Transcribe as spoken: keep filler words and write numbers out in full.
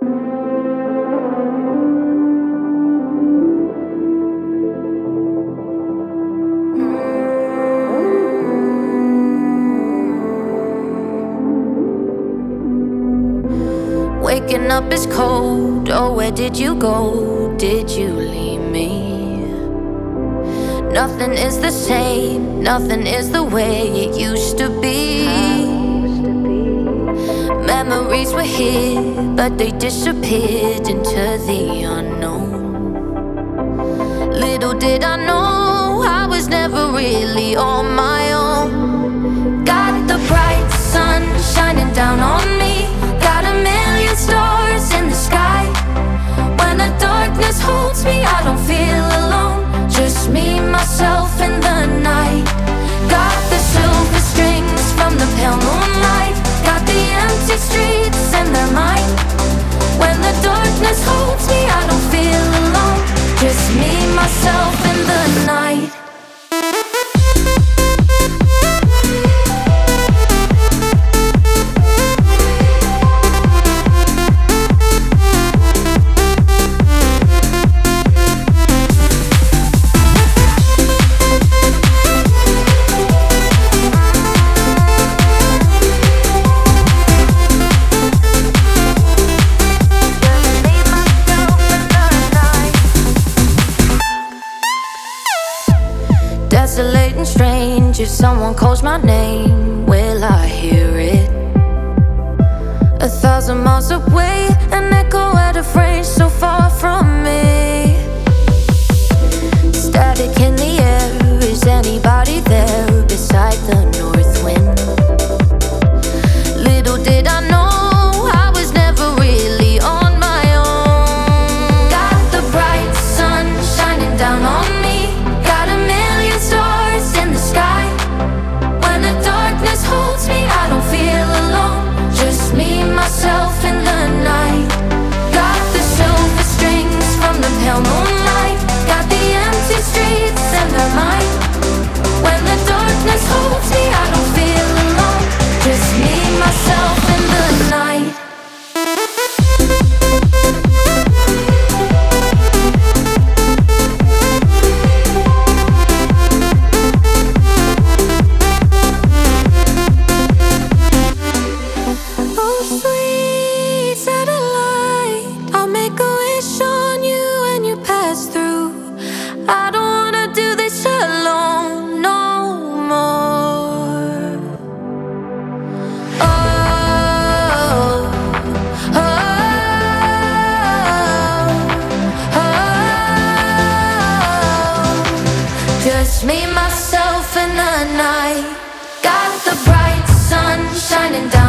Waking up is cold, oh where did you go? Did you leave me? Nothing is the same, nothing is the way it used to be. Memories were here, but they disappeared into the unknown. Little did I know, I was never really on my own. Got the bright sun shining down on me, got a million stars in the sky. When the darkness holds me, I don't feel alone, just me, myself, and the night. Got the silver strings from the pale moonlight, got the empty streets and they're mine. When the darkness holds me, I don't feel alone, just me, myself, and the night. Desolate and strange, if someone calls my name, will I hear it? A thousand miles away, an echo out of range, so far from me. Static in the air, is anybody there beside the north wind? Little did I know, I was never really on my own. Got the bright sun shining down on me, got a million stars in the sky. When the darkness holds me, I don't feel alone, just me, myself, and the night. Got the silver strings from the pale moonlight, got the empty streets and they're mine. When the darkness holds me, I don't feel alone, just me, myself, and the night. Oh, sweet satellite, I'll make a wish on you when you pass through. I don't wanna do this alone no more. Oh, oh, oh, just me, myself, and the night. Got the bright sun shining down